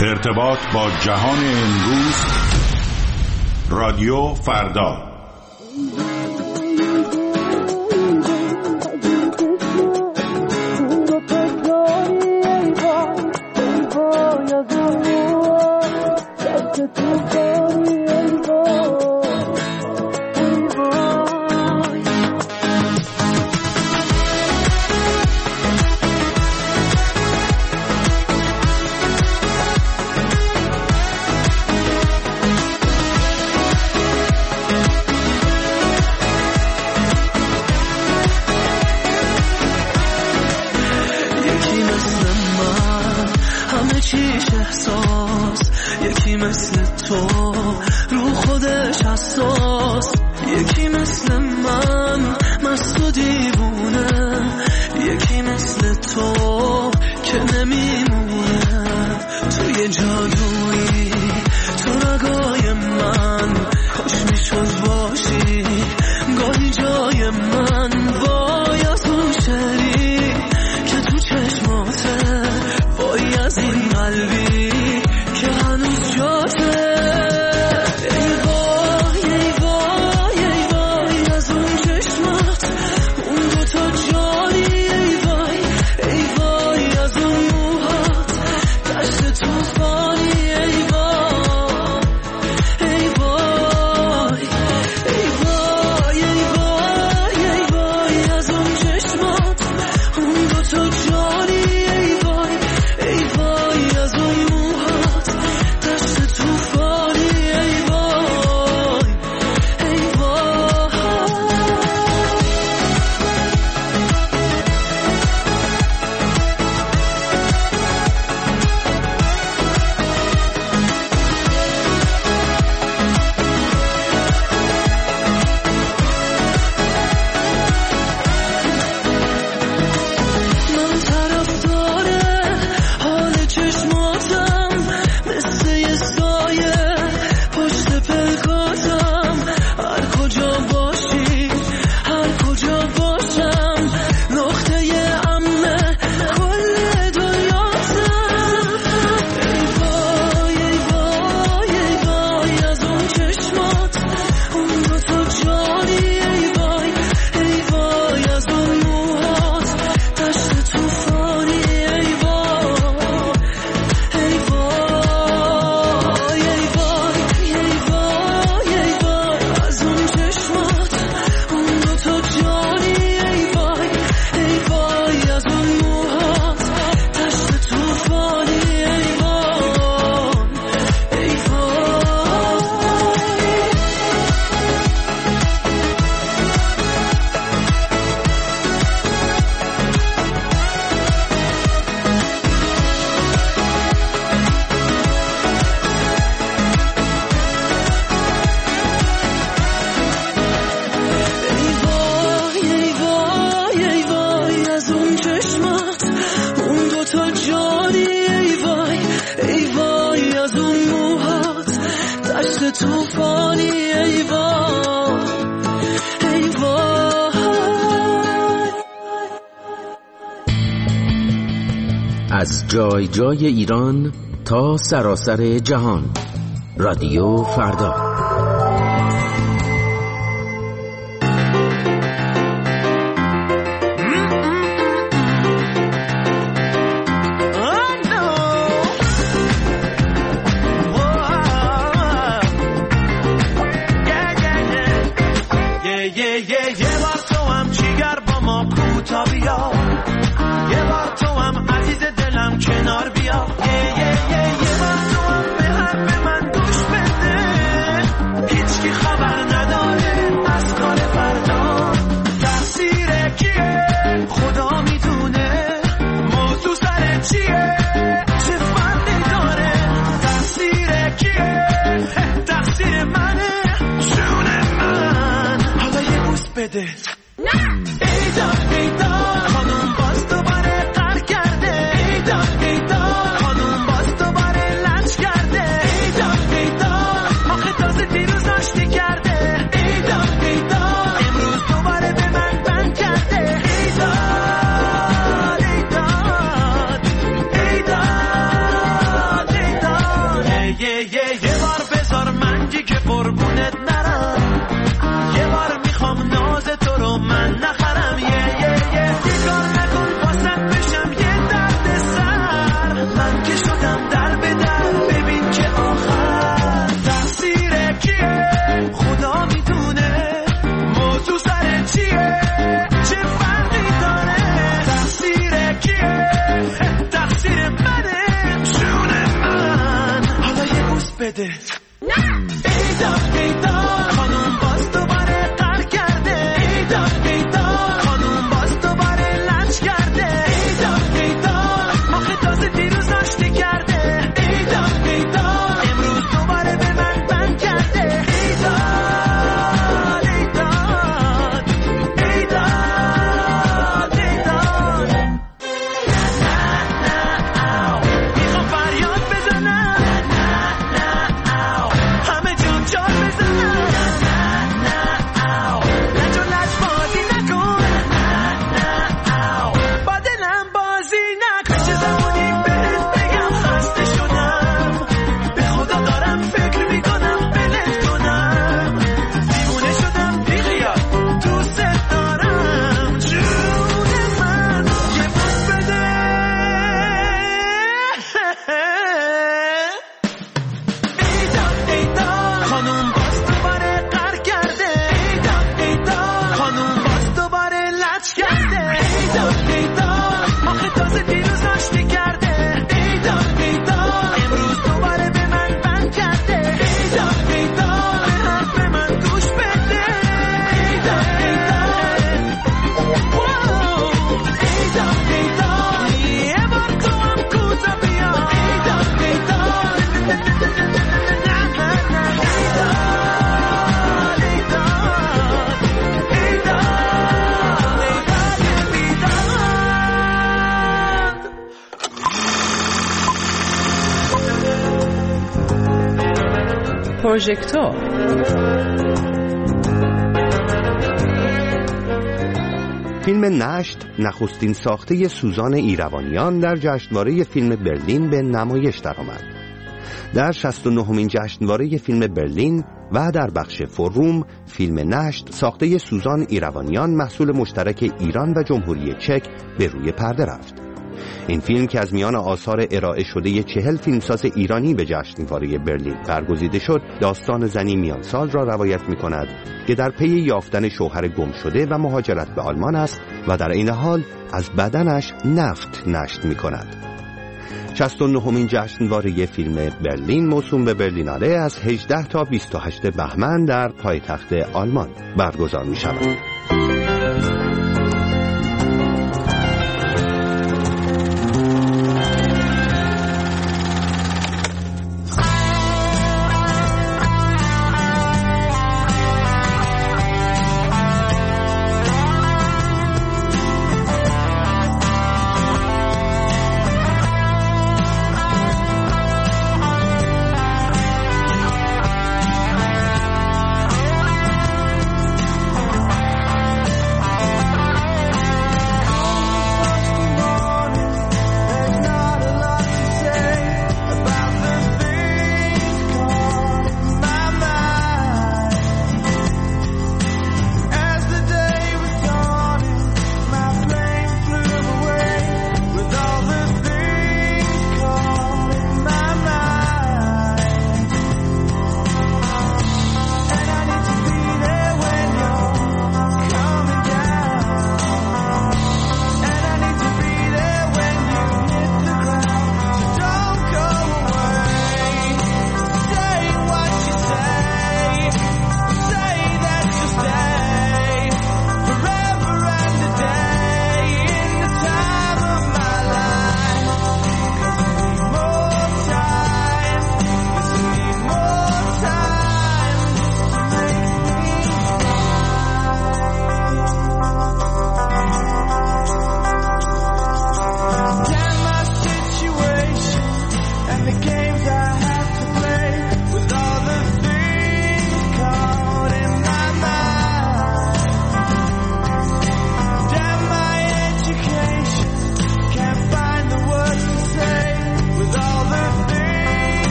ارتباط با جهان امروز، رادیو فردا. از جای جای ایران تا سراسر جهان، رادیو فردا. بده. ایداد بیداد خانوم باز دوباره قهر کرده. ایداد بیداد خانوم باز دوباره لنج کرده. ایداد بیداد آخه تازه دیروز آشتی کرده. ایداد بیداد امروز دوباره به من بند کرده. ایداد ایداد ایداد ایداد نه نه او میخوام فریاد بزنم. همه جان جان بزنم. لج و لج بازی نکن. با دلم بازی نکن. چه زمانی بهت بگم خسته شدم. به خدا دارم فکر میکنم بلت کنم. دیوونه شدم بیخیال دوست دارم. جون من یه بوس بده. ایداد ایداد خانوم باز دوباره قهر کرده. ایداد ایداد خانوم باز دوباره لج کرده. ایداد ایداد آخه تازه دیروز آشتی کرده. ایداد ایداد امروز دوباره به من بند کرده. ایداد ایداد به حرف من گوش بده. ایداد ایداد ایداد ایداد یه بار تو هم کوتا بیا. ایداد ایداد پروژکتور فیلم نشت نخستین ساخته سوزان ایروانیان در جشنواره فیلم برلین به نمایش درآمد. در 69مین جشنواره فیلم برلین و در بخش فوروم فیلم نشت ساخته سوزان ایروانیان محصول مشترک ایران و جمهوری چک به روی پرده رفت. این فیلم که از میان آثار ارائه شده 40 فیلمساز ایرانی به جشنواره برلین برگزیده شد، داستان زنی میان سال را روایت می کند که در پی یافتن شوهر گم شده و مهاجرت به آلمان است و در این حال از بدنش نفت نشت می کند. 69مین جشنواره فیلم برلین موسوم به برلیناله از 18 تا 28 بهمن در پایتخت آلمان برگزار می شود.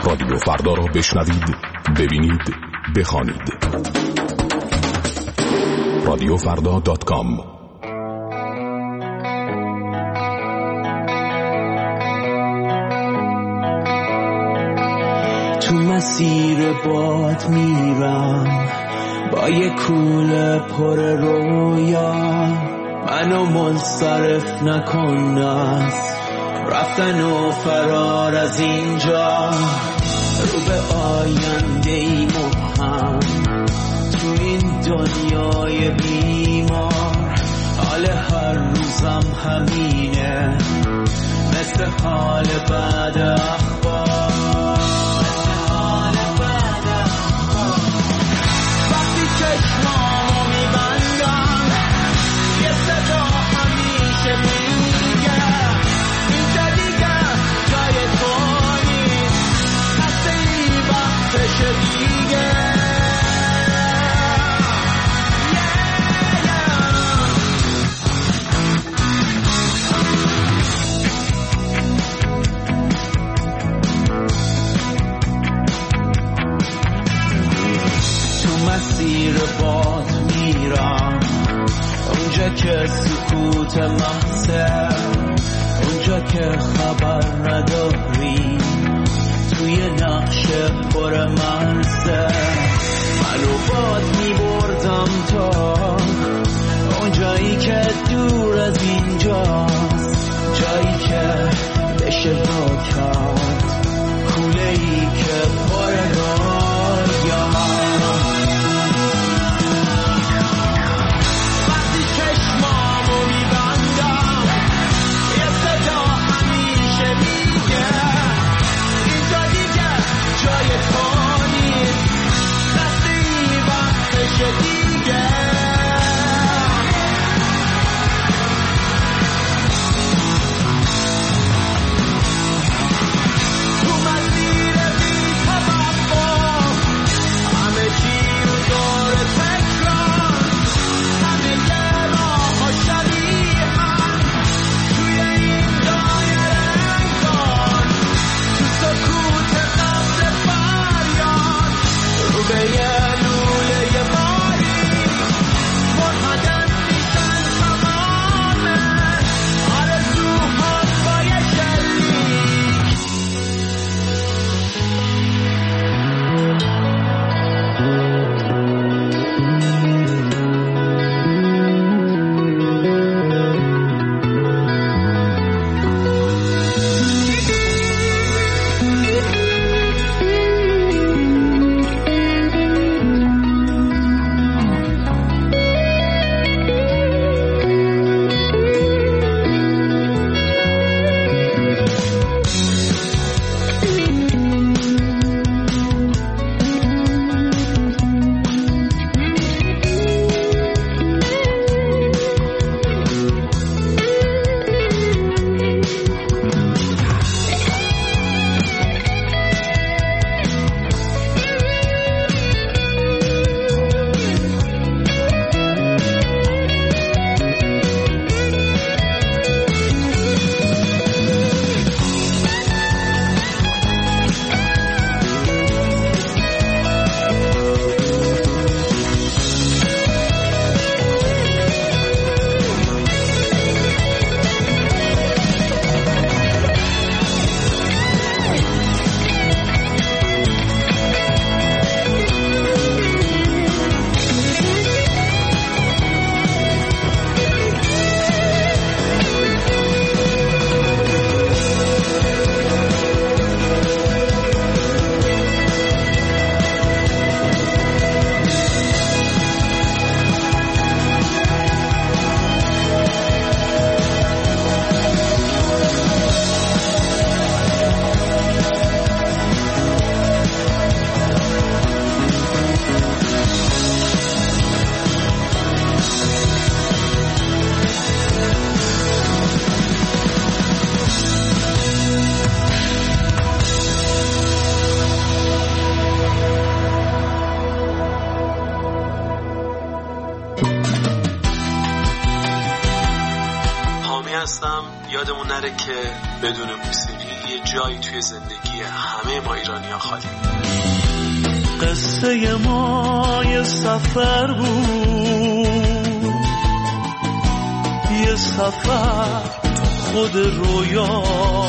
رادیو فردا را بشنوید، ببینید، بخوانید. رادیوفردا.com. تو مسیر باد میرم با یه کوله پر رویا، منو منصرف نکن از رفتن و فرار از اینجا، رو به آینده ای مبهم تو این دنیای بیمار. حال هر روزم همینه مثل حال بعد اخبار. وقتی چشمامو میبندم یه صدا همیشه میگه اینجا دیگه جای تو نیست، دست این وقتش دیگه. مسیر باد میرم اونجا که سکوت محضه، اونجا که خبر نداری توی نقش پر مرزه. منو باد میبردم تا اونجایی که دور از اینجاست، جایی که بشه با کرد کوله‌ای که پر رویا. هستم. یادمون نره که بدون موسیقی یه جایی توی زندگی همه ما ایرانی‌ها خالی. قصه ما یه سفر بود، یه سفر خود رویا.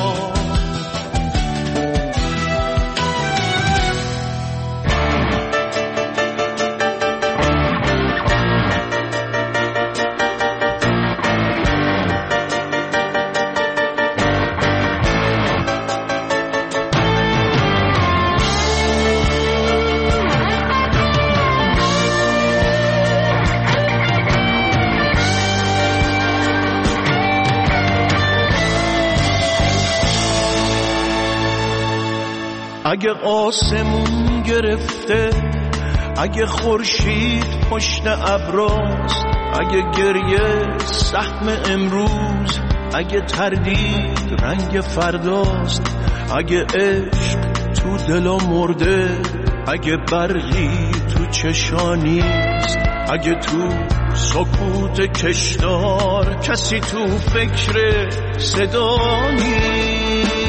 اگه آسمون گرفته، اگه خورشید پشت ابراست، اگه گریه سهم امروز، اگه تردید رنگ فرداست، اگه عشق تو دلا مرده، اگه برقی تو چشانیست، اگه تو سکوت کشدار کسی تو فکر صدا نیست.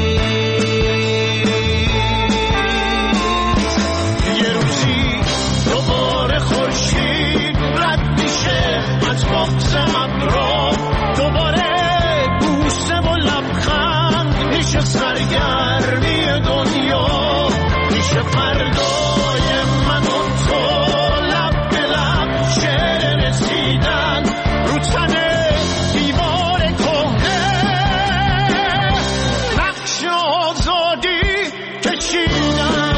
بغض ابرا دوباره بوسه و لبخند میشه سرگرمی دنیا، میشه فردای من و تو لب به لب شعر رسیدن رو تن دیوار کهنه، نقش آزادی کشیدن.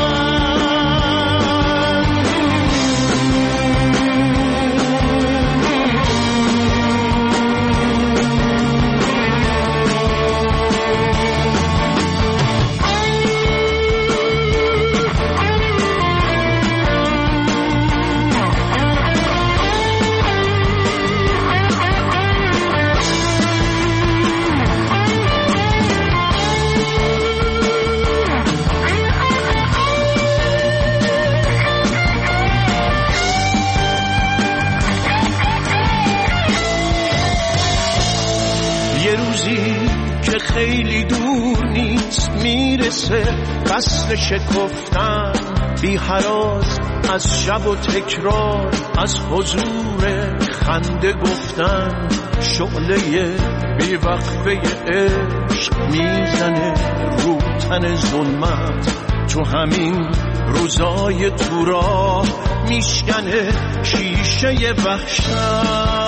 خیلی دور نیست میرسه قصد شکفتن، بی هراس از شب و تکرار، از حضور خنده گفتن، شعله بی وقفه عشق میزنه رو تن ظلمت، تو همین روزای تو راه میشکنه شیشه وحشت.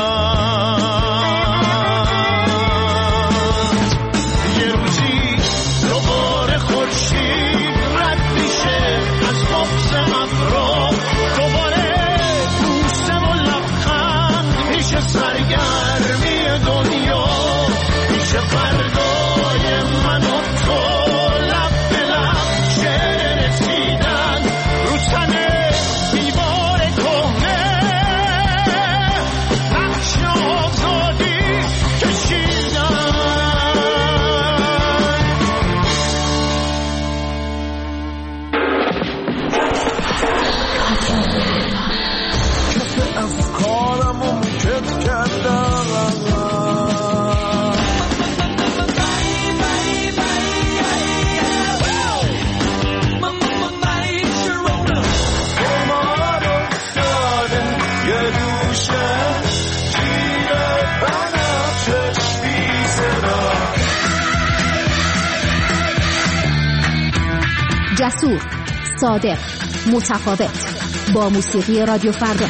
سرگرمی دنیا میشه فردای من و تو لب به لب شعر رسیدن رو تن دیوار کهنه، نقش آزادی کشیدن. کف افکارم و میکت کردم، جسور، صادق، متفاوت، با موسیقی رادیو فردا.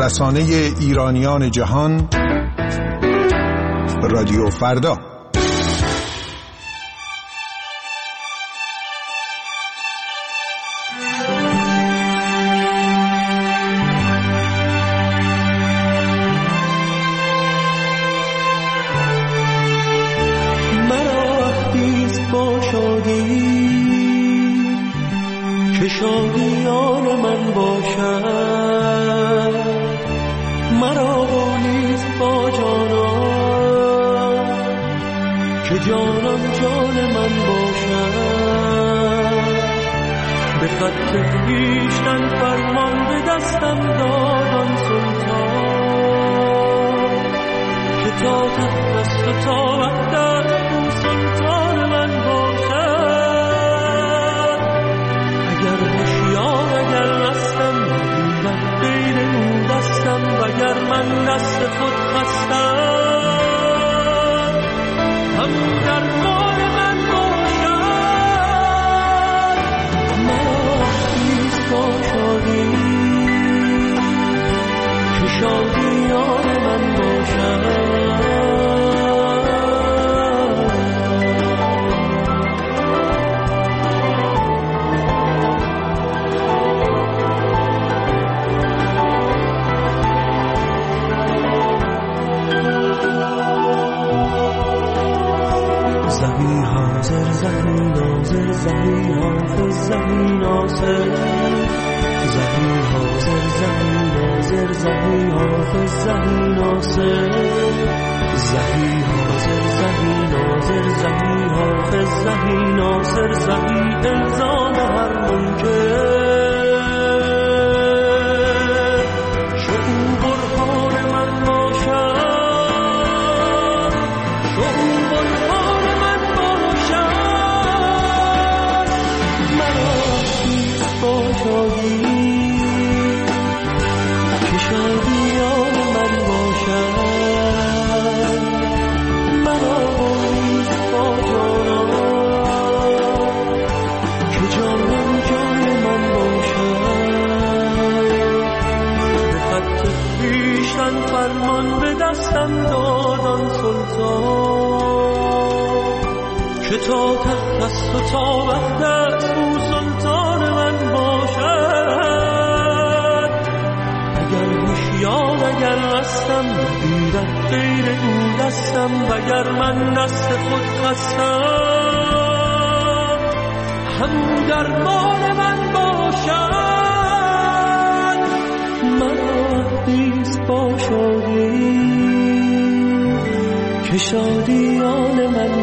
رسانه ایرانیان جهان، رادیو فردا. شادیان من باشد، مرا نیست با جانان که جانان جان من باشد. به خط خویشتن فرمان به دستم دادان سلطان که تا تخت است و تا وحدت او سلطان من باشد. اگر هوشیار اگر رستم من غیر او دستم، وگر من دست خود خستم هم درمان من باشد. مرا نیست با شادی که شادیان من باشد. زهی حاضر زهی ناظر زهی حافظ زهی ناصر، زهی حاضر زهی ناظر زهی حافظ زهی ناصر، زهی حاضر زهی ناظر زهی حافظ زهی ناصر، زهی الزام هر منکر. شعور برهان من باشد، شعور برهان من باشد. مرا نیست با شادی که شادیان من باشد. مرا نیست با جانان که جانان جان من باشد. به خط خویشتن فرمان به دستم دادان سلطان که تا تخت است و تا وحدت او سلطان من باشد. اگر هوشیار اگر رستم نگیرد غیر او دستم، وگر من دست خود خستم هم درمان من باشد. مرا نیست با شادی که شادیان من